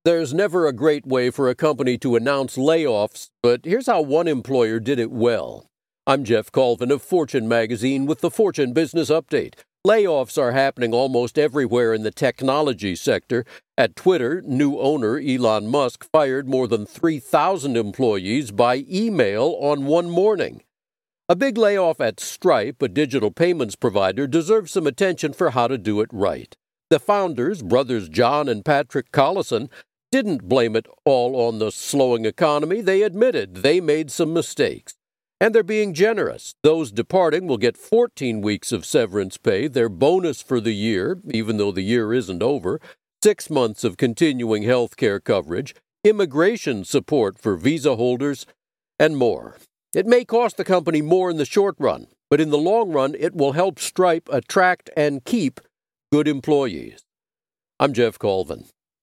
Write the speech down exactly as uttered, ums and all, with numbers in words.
There's never a great way for a company to announce layoffs, but here's how one employer did it well. I'm Jeff Colvin of Fortune Magazine with the Fortune Business Update. Layoffs are happening almost everywhere in the technology sector. At Twitter, new owner Elon Musk fired more than three thousand employees by email on one morning. A big layoff at Stripe, a digital payments provider, deserves some attention for how to do it right. The founders, brothers John and Patrick Collison, didn't blame it all on the slowing economy. They admitted they made some mistakes. And they're being generous. Those departing will get fourteen weeks of severance pay, their bonus for the year, even though the year isn't over, six months of continuing health care coverage, immigration support for visa holders, and more. It may cost the company more in the short run, but in the long run, it will help Stripe attract and keep good employees. I'm Jeff Colvin.